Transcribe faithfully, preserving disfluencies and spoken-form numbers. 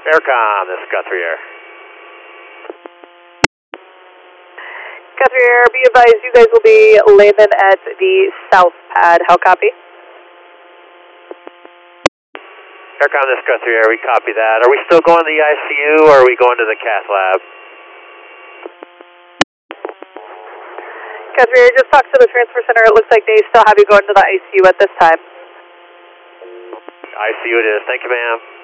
Aircom, this is Guthrie Air. Guthrie Air, be advised you guys will be landing at the south pad. How copy? Aircom, this is Guthrie Air, we copy that. Are we still going to the I C U or are we going to the cath lab? Guthrie Air, just talk to the transfer center. It looks like they still have you going to the I C U at this time. I C U it is. Thank you, ma'am.